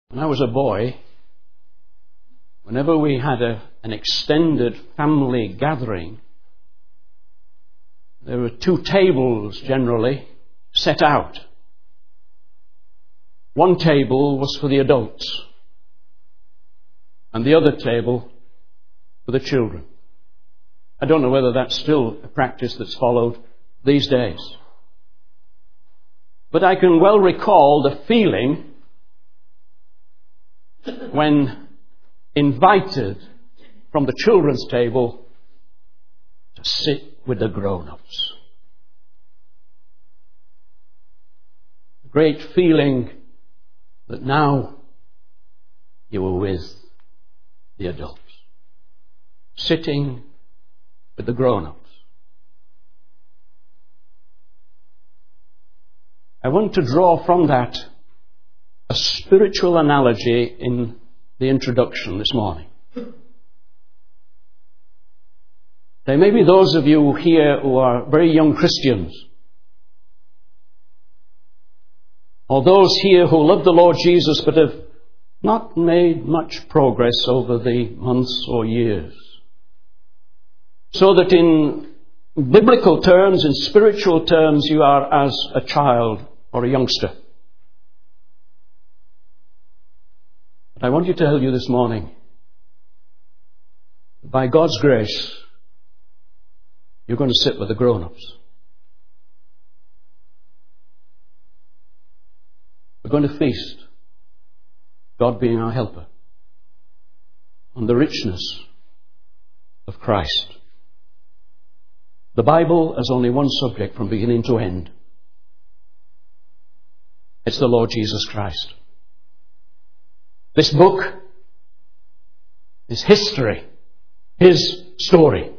When I was a boy, whenever we had an extended family gathering, there were two tables generally set out. One table was for the adults, and the other table for the children. I don't know whether that's still a practice that's followed these days. But I can well recall the feeling when invited from the children's table to sit with the grown-ups. A great feeling that now you were with the adults, sitting with the grown-ups. I want to draw from that a spiritual analogy in the introduction this morning. There may be those of you here who are very young Christians, or those here who love the Lord Jesus but have not made much progress over the months or years. So that in biblical terms, in spiritual terms, you are as a child or a youngster. But I want to tell you this morning, by God's grace, you're going to sit with the grown-ups. We're going to feast, God being our helper, on the richness of Christ. The Bible has only one subject from beginning to end. It's the Lord Jesus Christ. This book is history, His story.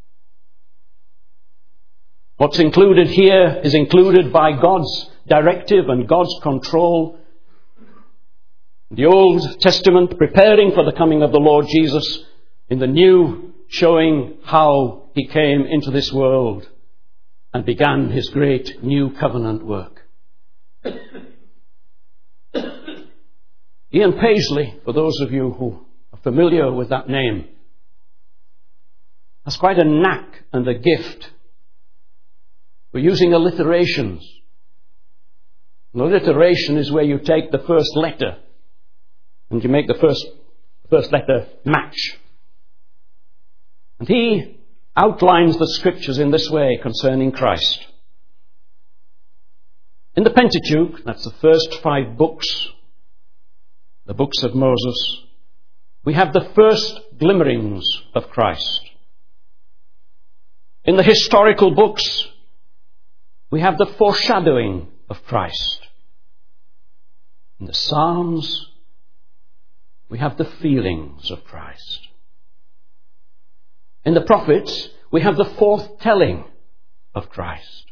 What's included here is included by God's directive and God's control. The Old Testament preparing for the coming of the Lord Jesus, in the New showing how He came into this world and began His great new covenant work. Ian Paisley, for those of you who are familiar with that name, has quite a knack and a gift for using alliterations. An alliteration is where you take the first letter and you make the first letter match. And he outlines the scriptures in this way concerning Christ. In the Pentateuch, that's the first 5 books, the books of Moses, we have the first glimmerings of Christ. In the historical books, we have the foreshadowing of Christ. In the Psalms, we have the feelings of Christ. In the prophets, we have the foretelling of Christ.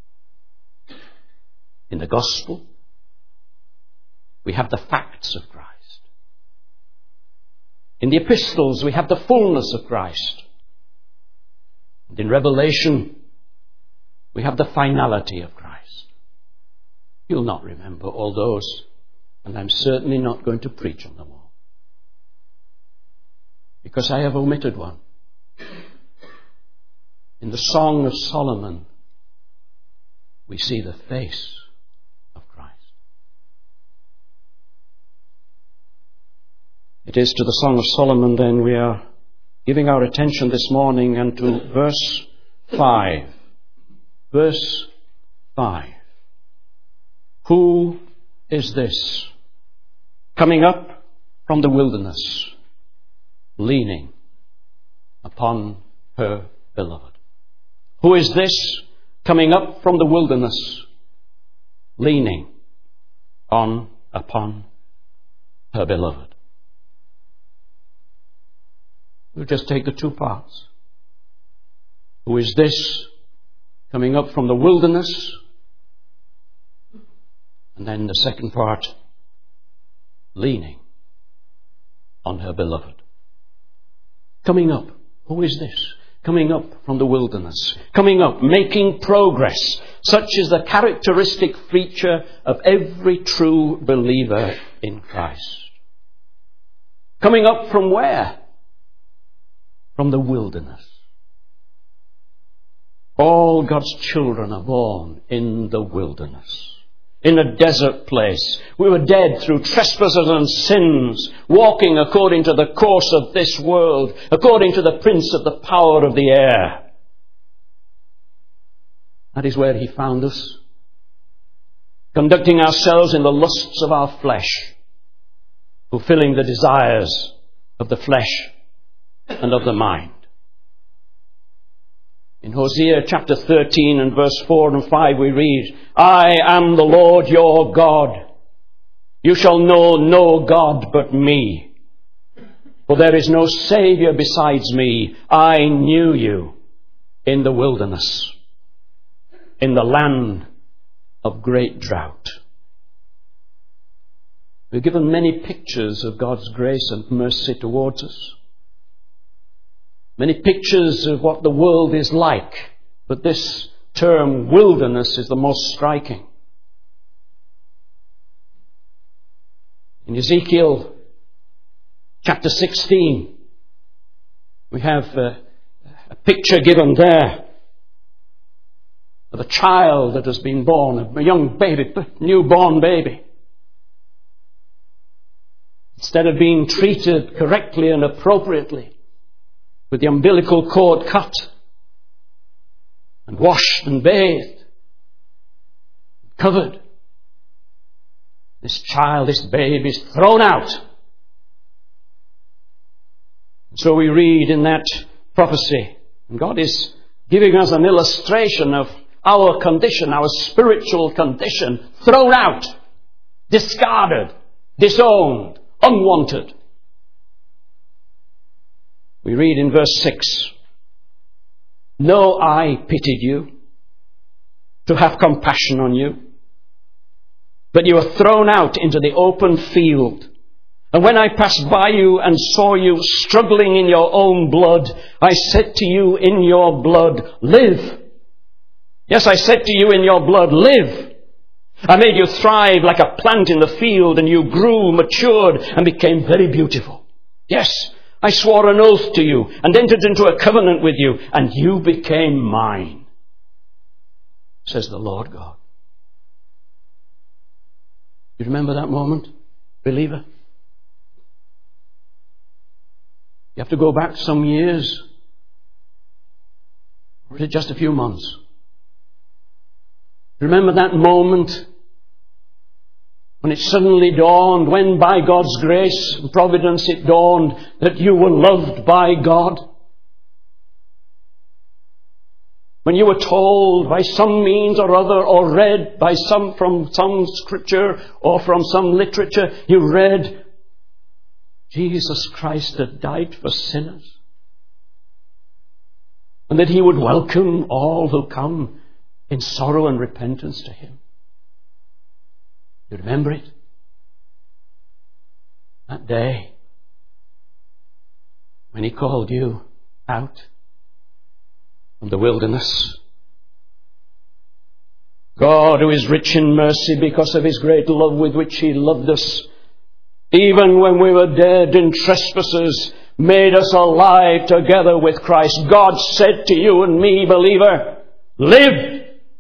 In the Gospel, we have the facts of Christ. In the epistles, we have the fullness of Christ. And in Revelation, we have the finality of Christ. You'll not remember all those, and I'm certainly not going to preach on them all, because I have omitted one. In the Song of Solomon, we see the face of Christ. It is to the Song of Solomon, then, we are giving our attention this morning, and to verse 5. Verse 5. Who is this coming up from the wilderness, leaning upon her beloved? Who is this coming up from the wilderness, leaning upon her beloved? We'll just take the 2 parts. Who is this coming up from the wilderness? And then the second part, leaning on her beloved. Coming up. Who is this? Coming up from the wilderness. Coming up, making progress. Such is the characteristic feature of every true believer in Christ. Coming up from where? From the wilderness. All God's children are born in the wilderness, in a desert place. We were dead through trespasses and sins, walking according to the course of this world, according to the prince of the power of the air. That is where he found us, conducting ourselves in the lusts of our flesh, fulfilling the desires of the flesh and of the mind. In Hosea chapter 13 and verse 4 and 5 we read, I am the Lord your God. You shall know no God but me. For there is no Saviour besides me. I knew you in the wilderness, in the land of great drought. We're given many pictures of God's grace and mercy towards us. Many pictures of what the world is like, but this term wilderness is the most striking. In Ezekiel chapter 16, we have a picture given there of a child that has been born, a young baby, newborn baby. Instead of being treated correctly and appropriately, with the umbilical cord cut and washed and bathed, covered, this child, this babe is thrown out. So we read in that prophecy, and God is giving us an illustration of our condition, our spiritual condition, thrown out, discarded, disowned, unwanted. We read in verse 6, No, I pitied you to have compassion on you, but you were thrown out into the open field. And when I passed by you and saw you struggling in your own blood, I said to you in your blood, live. Yes, I said to you in your blood, live. I made you thrive like a plant in the field, and you grew, matured, and became very beautiful. Yes, I swore an oath to you and entered into a covenant with you, and you became mine, says the Lord God. You remember that moment, believer? You have to go back some years, or is it just a few months? Remember that moment when it suddenly dawned, when by God's grace and providence it dawned that you were loved by God? When you were told by some means or other, or read from some scripture or from some literature, you read Jesus Christ had died for sinners, and that he would welcome all who come in sorrow and repentance to him. You remember it? That day when he called you out from the wilderness. God, who is rich in mercy because of his great love with which he loved us, even when we were dead in trespasses, made us alive together with Christ. God said to you and me, believer, live.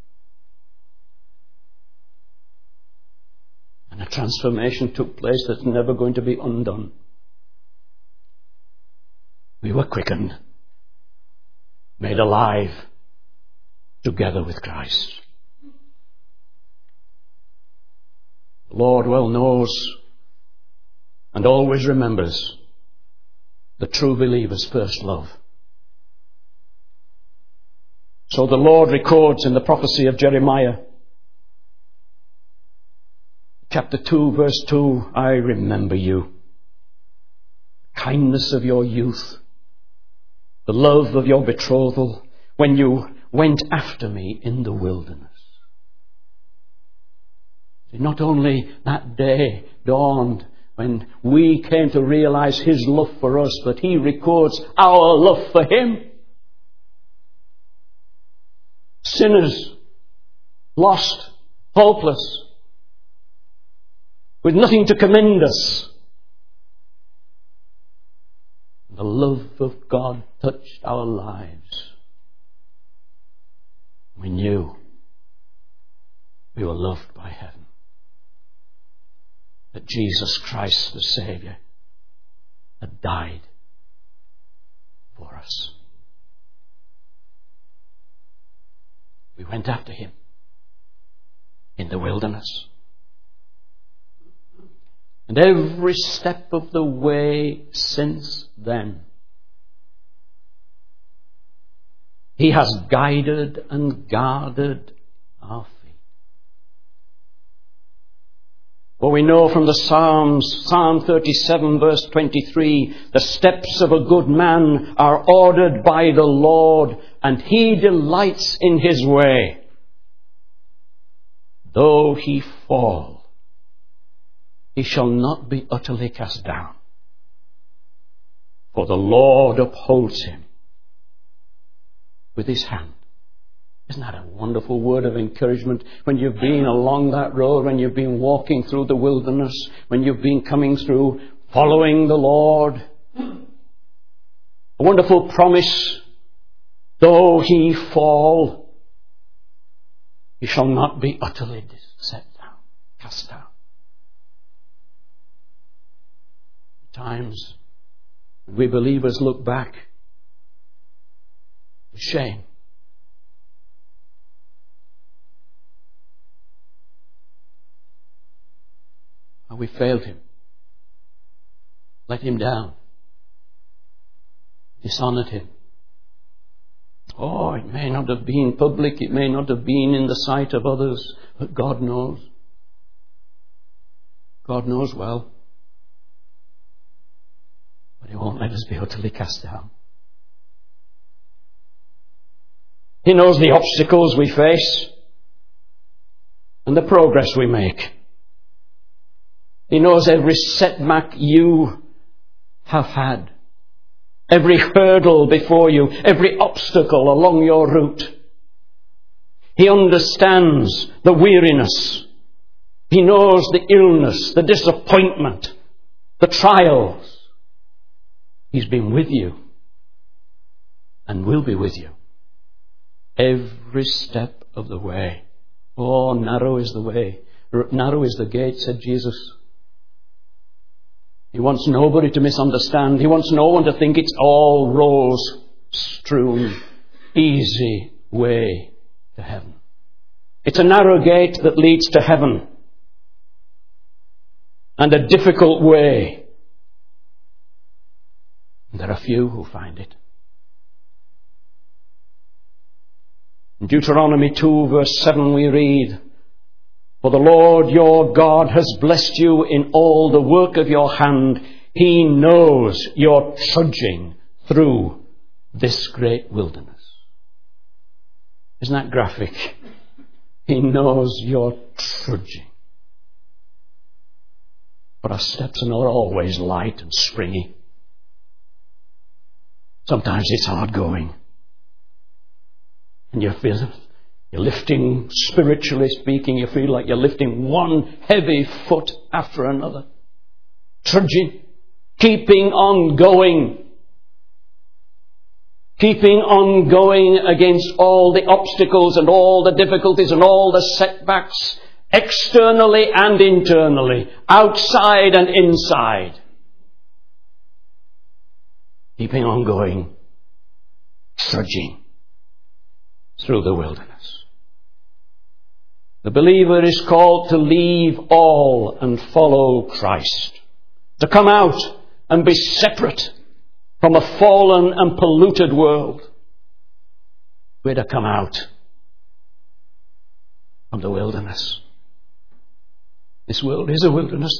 And a transformation took place that's never going to be undone. We were quickened, made alive together with Christ. The Lord well knows and always remembers the true believer's first love. So the Lord records in the prophecy of Jeremiah, chapter 2, verse 2, I remember you, the kindness of your youth, the love of your betrothal, when you went after me in the wilderness. Not only that day dawned when we came to realize his love for us, but he records our love for him. Sinners, lost, hopeless, with nothing to commend us. the love of God touched our lives, we knew we were loved by heaven. That Jesus Christ, the Saviour, had died for us. We went after him in the wilderness. And every step of the way since then, he has guided and guarded our feet. For we know from the Psalms, Psalm 37 verse 23, the steps of a good man are ordered by the Lord, and he delights in his way. Though he fall, he shall not be utterly cast down, for the Lord upholds him with his hand. Isn't that a wonderful word of encouragement when you've been along that road, when you've been walking through the wilderness, when you've been coming through following the Lord? A wonderful promise. Though he fall, he shall not be utterly set down, cast down. At times, when we believers look back with shame, and we failed him, let him down, dishonoured him. Oh, it may not have been public, it may not have been in the sight of others, but God knows. God knows well. But he won't let us be utterly cast down. He knows the obstacles we face and the progress we make. He knows every setback you have had, every hurdle before you, every obstacle along your route. He understands the weariness. He knows the illness, the disappointment, the trials. He's been with you and will be with you every step of the way. Oh, narrow is the way, narrow is the gate, said Jesus. He wants nobody to misunderstand. He wants no one to think it's all rose-strewn, easy way to heaven. It's a narrow gate that leads to heaven, and a difficult way. And there are few who find it. In Deuteronomy 2 verse 7 we read, for the Lord your God has blessed you in all the work of your hand. He knows you're trudging through this great wilderness. Isn't that graphic? He knows you're trudging. But our steps are not always light and springy. Sometimes it's hard going. And you feel you're lifting, spiritually speaking, you feel like you're lifting one heavy foot after another. Trudging, keeping on going. Keeping on going against all the obstacles and all the difficulties and all the setbacks, externally and internally, outside and inside. Keeping on going, trudging through the wilderness. The believer is called to leave all and follow Christ. To come out and be separate from a fallen and polluted world. We're to come out from the wilderness. This world is a wilderness.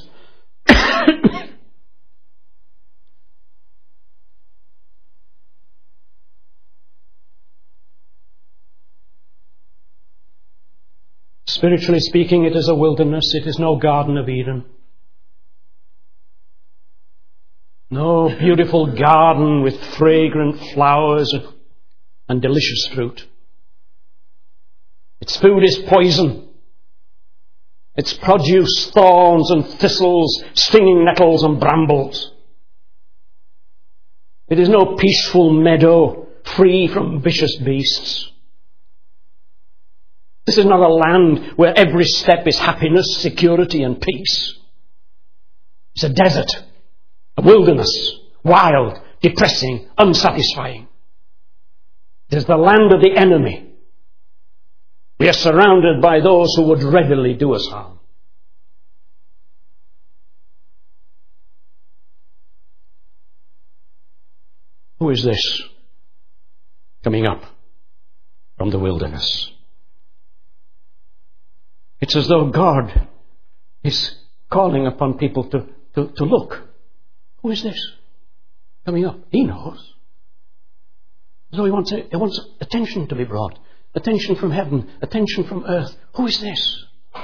Spiritually speaking, it is a wilderness. It is no Garden of Eden. No beautiful garden with fragrant flowers and delicious fruit. Its food is poison. Its produce thorns and thistles, stinging nettles and brambles. It is no peaceful meadow free from vicious beasts. This is not a land where every step is happiness, security, and peace. It's a desert, a wilderness, wild, depressing, unsatisfying. It is the land of the enemy. We are surrounded by those who would readily do us harm. Who is this coming up from the wilderness? It's as though God is calling upon people to look. Who is this coming up? He knows. So he wants attention to be brought. Attention from heaven. Attention from earth. Who is this?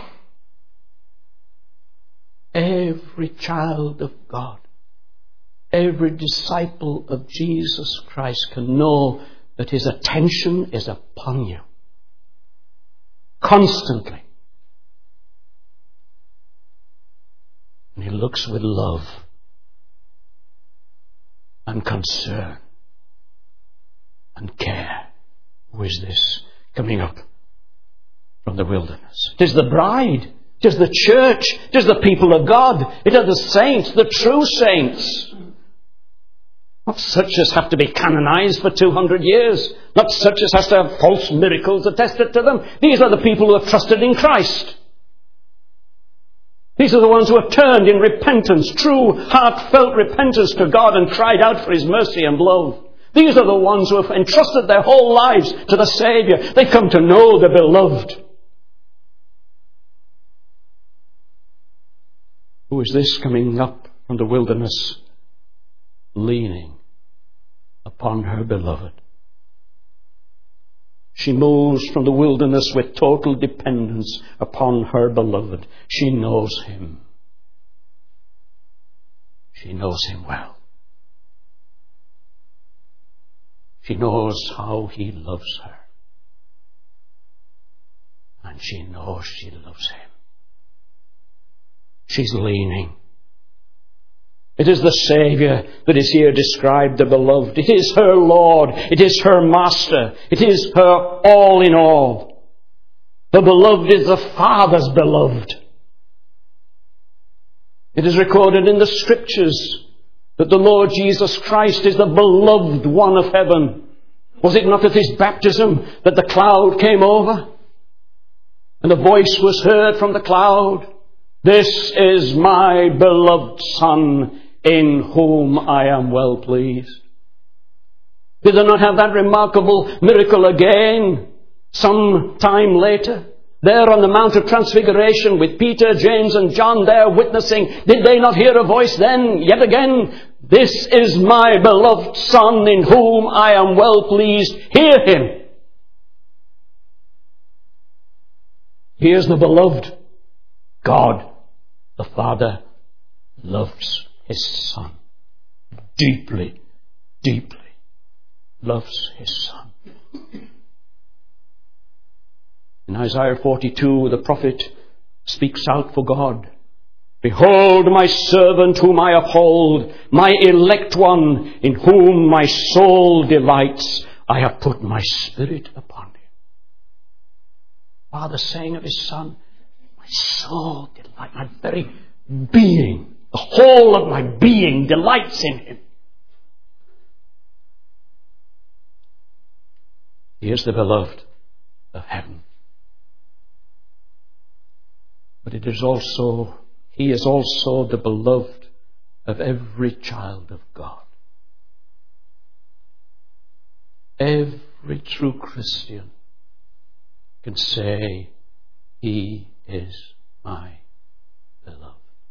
Every child of God, every disciple of Jesus Christ can know that his attention is upon you. Constantly. And he looks with love and concern and care. Who is this coming up from the wilderness? It is the bride. It is the church. It is the people of God. It are the saints, the true saints. Not such as have to be canonized for 200 years. Not such as has to have false miracles attested to them. These are the people who have trusted in Christ. These are the ones who have turned in repentance, true, heartfelt repentance to God and cried out for his mercy and love. These are the ones who have entrusted their whole lives to the Saviour. They come to know the beloved. Who is this coming up from the wilderness, leaning upon her beloved? She moves from the wilderness with total dependence upon her beloved. She knows him. She knows him well. She knows how he loves her. And she knows she loves him. She's leaning. It is the Saviour that is here described, the beloved. It is her Lord. It is her Master. It is her all in all. The beloved is the Father's beloved. It is recorded in the Scriptures that the Lord Jesus Christ is the beloved one of heaven. Was it not at his baptism that the cloud came over? And a voice was heard from the cloud. This is my beloved Son, in whom I am well pleased. Did they not have that remarkable miracle again some time later? There on the Mount of Transfiguration with Peter, James and John there witnessing. Did they not hear a voice then, yet again? This is my beloved Son, in whom I am well pleased. Hear him. Here's the beloved. God, the Father, loves his Son. Deeply, deeply loves his Son. In Isaiah 42, the prophet speaks out for God. Behold my servant whom I uphold, my elect one, in whom my soul delights. I have put my spirit upon him. Father saying of his Son, my soul delights, my very being, the whole of my being delights in him. He is the beloved of heaven. But he is also the beloved of every child of God. Every true Christian can say, he is my beloved.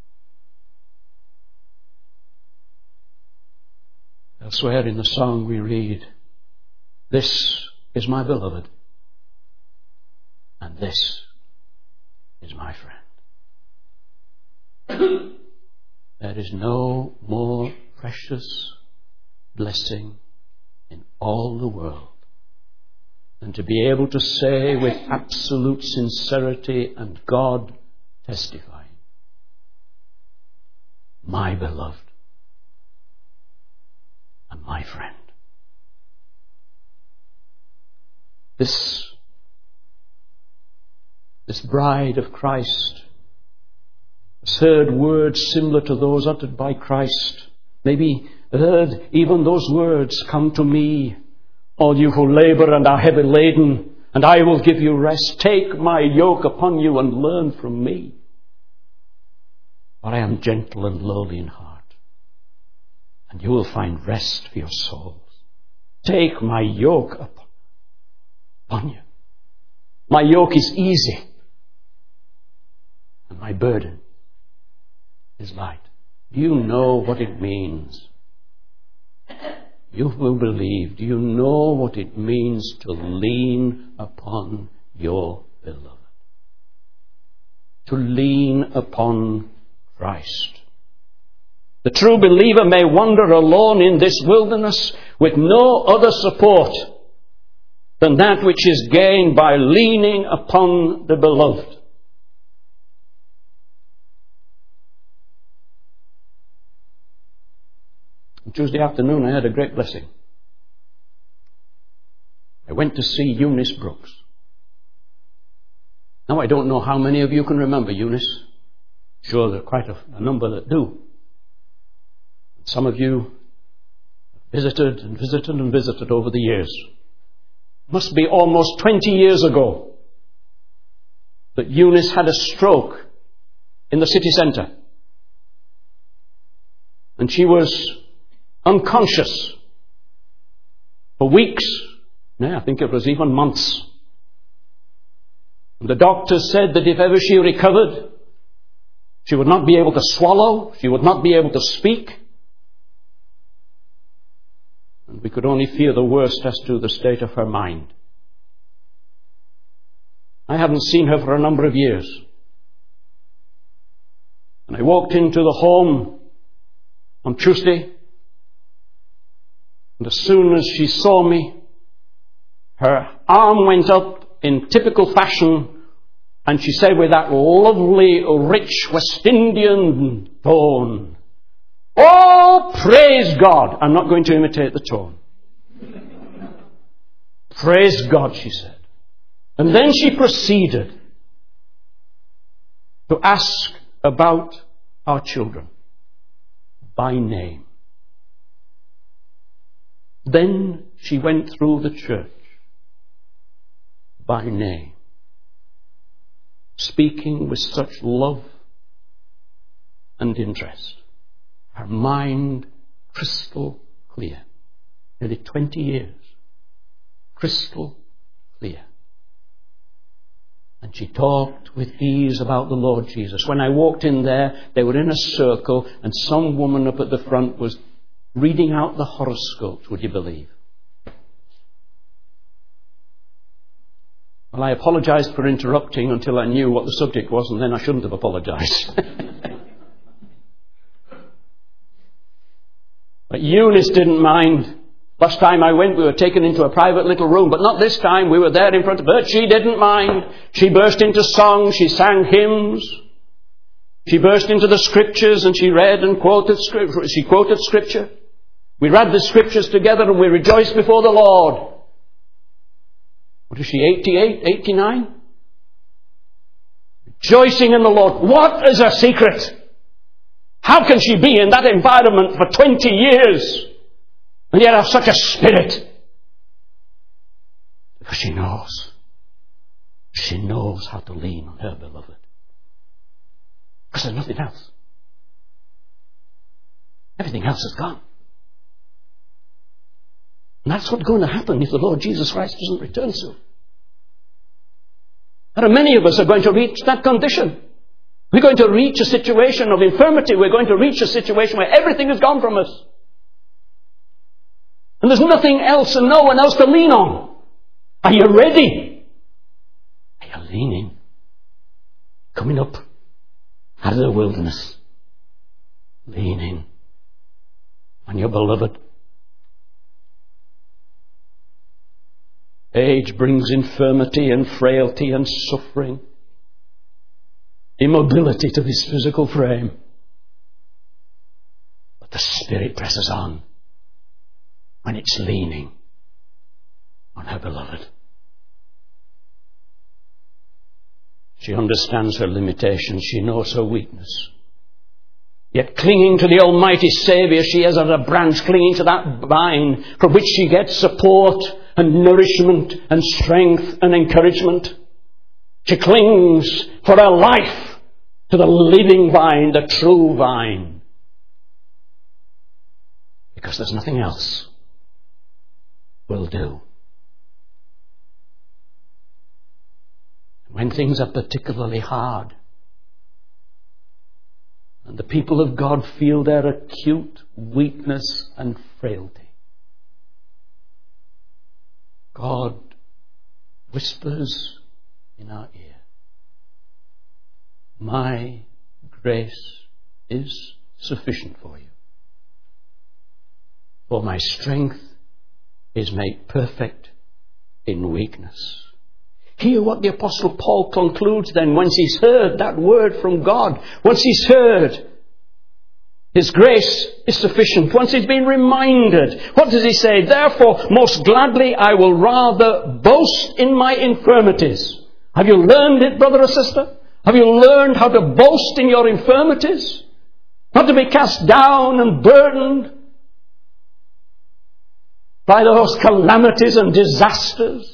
Elsewhere in the song we read, this is my beloved, and this is my friend. There is no more precious blessing in all the world than to be able to say with absolute sincerity and God testifying, my beloved and my friend. This bride of Christ has heard words similar to those uttered by Christ. Maybe heard even those words, "Come to me, all you who labor and are heavy laden, and I will give you rest. Take my yoke upon you and learn from me. For I am gentle and lowly in heart, and you will find rest for your souls. Take my yoke upon you. My yoke is easy, and my burden is light." You know what it means. You will believe. Do you know what it means to lean upon your beloved? To lean upon Christ. The true believer may wander alone in this wilderness with no other support than that which is gained by leaning upon the beloved. Tuesday afternoon I had a great blessing. I went to see Eunice Brooks. Now I don't know how many of you can remember Eunice. Sure, there are quite a number that do. Some of you visited and visited and visited over the years. It must be almost 20 years ago that Eunice had a stroke in the city centre. And she was unconscious for weeks. I think it was even months. And the doctors said that if ever she recovered, she would not be able to swallow, she would not be able to speak. And we could only fear the worst as to the state of her mind. I hadn't seen her for a number of years. And I walked into the home on Tuesday, and as soon as she saw me, her arm went up in typical fashion, and she said with that lovely, rich West Indian tone, "Oh, praise God." I'm not going to imitate the tone. "Praise God," she said. And then she proceeded to ask about our children by name. Then she went through the church by name, speaking with such love and interest. Her mind crystal clear. Nearly 20 years. Crystal clear. And she talked with ease about the Lord Jesus. When I walked in there, they were in a circle, and some woman up at the front was reading out the horoscopes, would you believe? Well, I apologized for interrupting until I knew what the subject was, and then I shouldn't have apologized. But Eunice didn't mind. Last time I went, we were taken into a private little room, but not this time. We were there in front of her. She didn't mind. She burst into song. She sang hymns. She burst into the scriptures, and she read and quoted scripture. She quoted scripture. We read the scriptures together, and we rejoiced before the Lord. What is she, 88, 89? Rejoicing in the Lord. What is her secret? How can she be in that environment for 20 years and yet have such a spirit? Because she knows. She knows how to lean on her beloved. Because there's nothing else. Everything else is gone. And that's what's going to happen if the Lord Jesus Christ doesn't return soon. And many of us are going to reach that condition. We're going to reach a situation of infirmity. We're going to reach a situation where everything is gone from us. And there's nothing else and no one else to lean on. Are you ready? Are you leaning? Coming up out of the wilderness. Leaning on your beloved. Age brings infirmity and frailty and suffering, immobility to this physical frame. But the Spirit presses on. when it's leaning on her beloved. She understands her limitations. She knows her weakness. Yet clinging to the Almighty Saviour, she is as a branch clinging to that vine from which she gets support and nourishment and strength and encouragement. She clings for her life to the living vine, the true vine. Because there's nothing else will do. When things are particularly hard, and the people of God feel their acute weakness and frailty, God whispers in our ear, "My grace is sufficient for you, for my strength is made perfect in weakness." Hear what the Apostle Paul concludes then, once he's heard that word from God, once he's heard His grace is sufficient, once he's been reminded. What does he say? "Therefore, most gladly I will rather boast in my infirmities." Have you learned it, brother or sister? Have you learned how to boast in your infirmities? Not to be cast down and burdened by those calamities and disasters.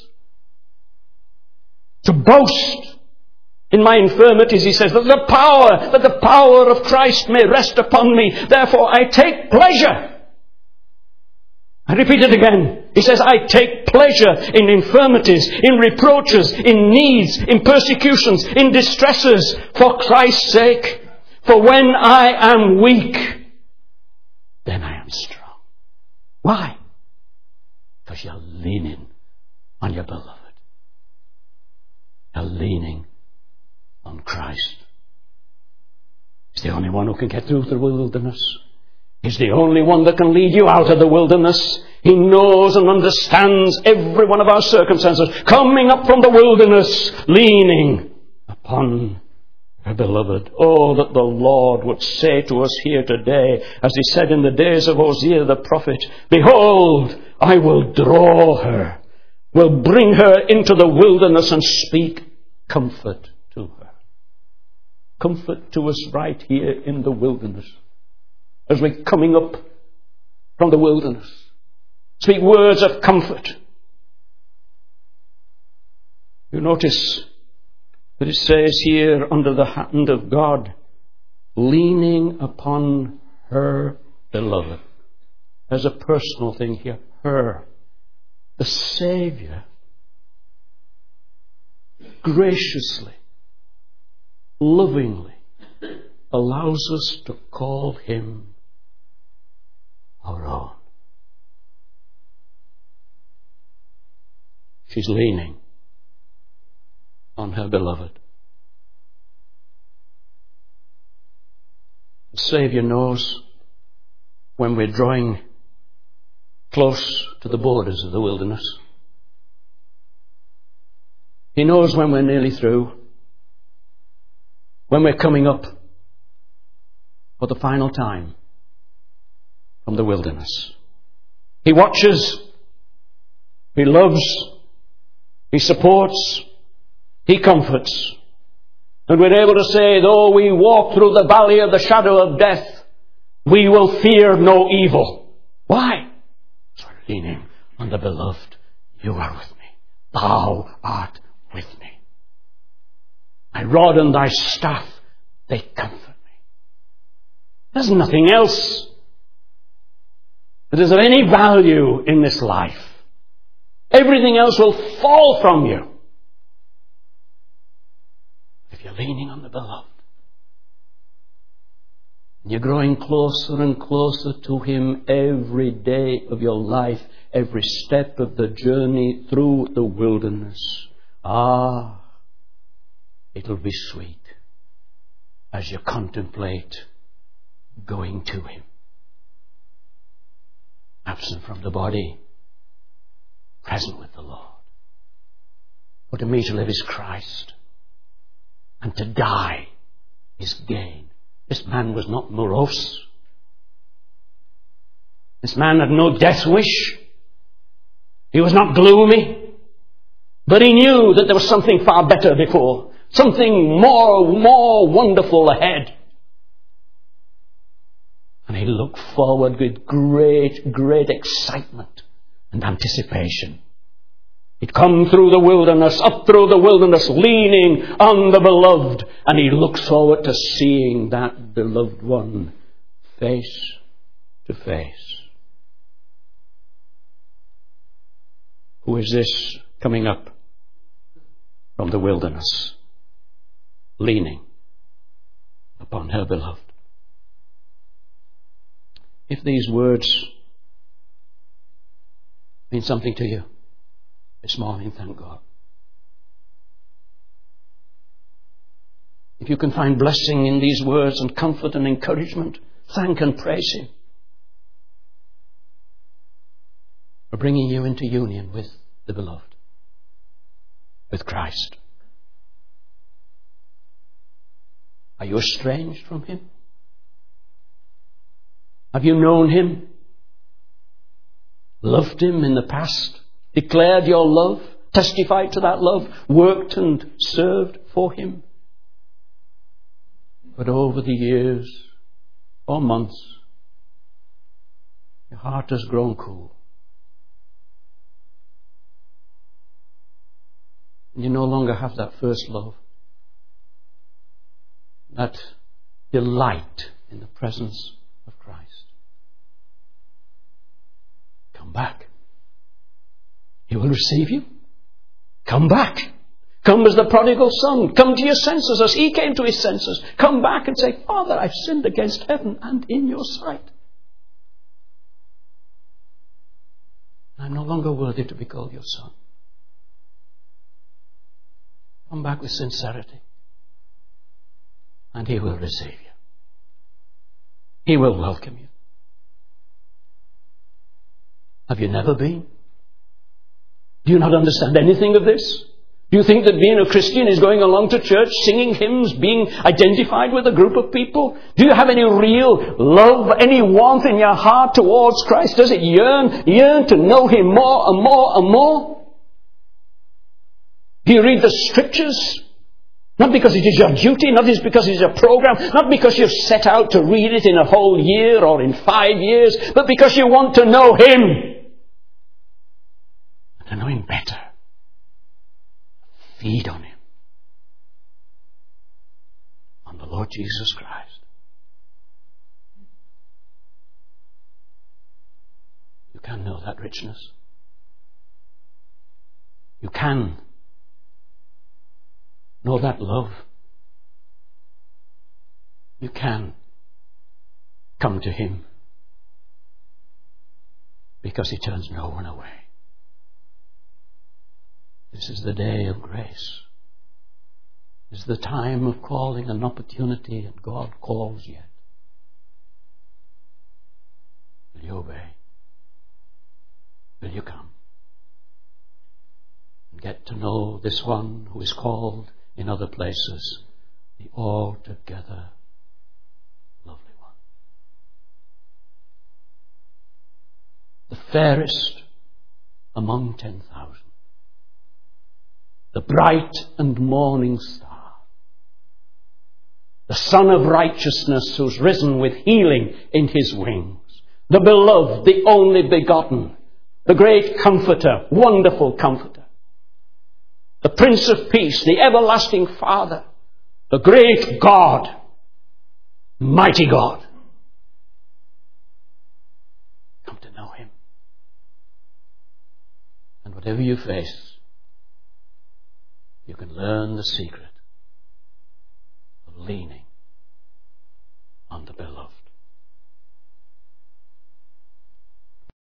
To boast in my infirmities, he says, that the power of Christ may rest upon me. Therefore I take pleasure. I repeat it again. He says, I take pleasure in infirmities, in reproaches, in needs, in persecutions, in distresses, for Christ's sake. For when I am weak, then I am strong. Why? Because you're leaning on your beloved. You're leaning on Christ. He's the only one who can get through the wilderness. He's the only one that can lead you out of the wilderness. He knows and understands every one of our circumstances. Coming up from the wilderness, leaning upon her beloved. Oh, that the Lord would say to us here today, as he said in the days of Hosea the prophet, "Behold, I will draw her, will bring her into the wilderness and speak comfort to her." Comfort to us right here in the wilderness. As we're coming up from the wilderness. Speak words of comfort. You notice that it says here, under the hand of God, leaning upon her beloved. There's a personal thing here. Her. The Saviour graciously, lovingly allows us to call him our own. She's leaning on her beloved. The Saviour knows when we're drawing close to the borders of the wilderness. He knows when we're nearly through, when we're coming up for the final time from the wilderness. He watches, he loves, he supports, he comforts. And we're able to say, though we walk through the valley of the shadow of death, we will fear no evil. Why? So leaning on the beloved, you are with me. Thou art with me. Thy rod and thy staff, they comfort me. There's nothing else that is of any value in this life. Everything else will fall from you if you're leaning on the beloved. You're growing closer and closer to him every day of your life, every step of the journey through the wilderness. Ah, it'll be sweet as you contemplate going to him. Absent from the body, present with the Lord. For to me to live is Christ, and to die is gain. This man was not morose. This man had no death wish. He was not gloomy, but he knew that there was something far better before, something more wonderful ahead. And he looked forward with great excitement and anticipation. He'd come through the wilderness, up through the wilderness, leaning on the beloved, and he looked forward to seeing that beloved one face to face. Who is this coming up from the wilderness, leaning upon her beloved? If these words mean something to you this morning, thank God. If you can find blessing in these words and comfort and encouragement, thank and praise Him for bringing you into union with the beloved, with Christ. Are you estranged from Him? Have you known Him? Loved Him in the past? Declared your love? Testified to that love? Worked and served for Him? But over the years or months, your heart has grown cool. You no longer have that first love, that delight in the presence of Christ. Come back. He will receive you. Come back. Come as the prodigal son. Come to your senses as he came to his senses. Come back and say, Father, I've sinned against heaven and in your sight. I'm no longer worthy to be called your son. Come back with sincerity, and He will receive you. He will welcome you. Have you never been? Do you not understand anything of this? Do you think that being a Christian is going along to church, singing hymns, being identified with a group of people? Do you have any real love, any warmth in your heart towards Christ? Does it yearn to know Him more and more and more? Do you read the Scriptures? Not because it is your duty, not because it is a program, not because you've set out to read it in a whole year or in 5 years, but because you want to know Him. And to know Him better. Feed on Him. On the Lord Jesus Christ. You can know that richness. You can know that love. You can come to Him because He turns no one away. This is the day of grace. This is the time of calling and opportunity, and God calls yet. Will you obey? Will you come and get to know this one who is called in other places the altogether lovely one, the fairest among 10,000, the bright and morning star, the Son of righteousness who's risen with healing in His wings, the beloved, the only begotten, the great Comforter, wonderful Comforter, the Prince of Peace, the everlasting Father, the great God, mighty God. Come to know Him. And whatever you face, you can learn the secret of leaning on the beloved.